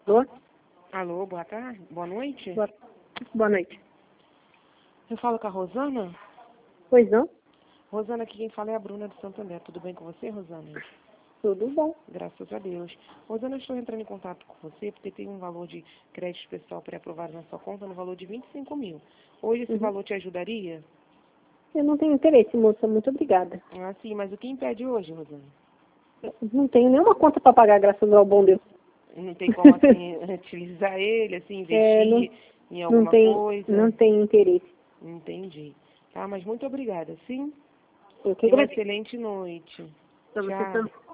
Alô? Alô, boa tarde, boa noite. Boa noite. Eu falo com a Rosana? Pois não? Rosana, aqui quem fala é a Bruna de Santander. Tudo bem com você, Rosana? Tudo bom. Graças a Deus. Rosana, eu estou entrando em contato com você porque tem um valor de crédito especial pré-aprovado na sua conta no valor de 25 mil. Hoje esse valor te ajudaria? Eu não tenho interesse, moça. Muito obrigada. Ah, sim, mas o que impede hoje, Rosana? Eu não tenho nenhuma conta para pagar, graças ao bom Deus. Não tem como, assim, utilizar ele, assim, investir em alguma coisa? Não tenho interesse. Entendi. Tá, mas muito obrigada, sim? Eu que Tenha uma agradeço. excelente noite. Pra você Tchau. também.